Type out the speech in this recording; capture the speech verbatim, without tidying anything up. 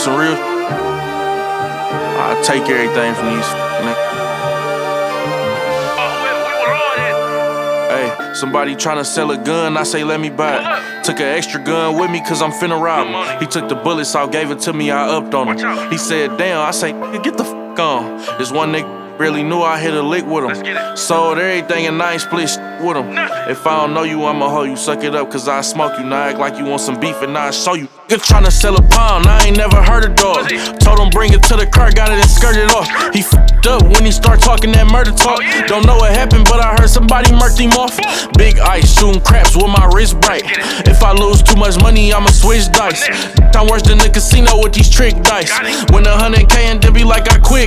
want some real? I'll take everything from these niggas. Hey, somebody tryna sell a gun, I say let me buy it. Took an extra gun with me cause I'm finna rob him. He took the bullets out, gave it to me, I upped on him. He said, damn, I say, get the f*** on. This one nigga really knew I hit a lick with him. Sold everything and I ain't split sh with him. If I don't know you, I'ma hoe you, suck it up cause I smoke you. Now act like you want some beef and I show you. Nigga tryna sell a pound, I ain't never heard a dog. Told him bring it to the car, got it and skirted off. He f***ed up when he start talking that murder talk. Don't know what happened, but I heard somebody murked him off. Big ice, shooting craps with my wrist bright. If I lose too much money, I'ma switch dice. I'm worse than the casino with these trick dice. Win a hundred K and then be like I quit.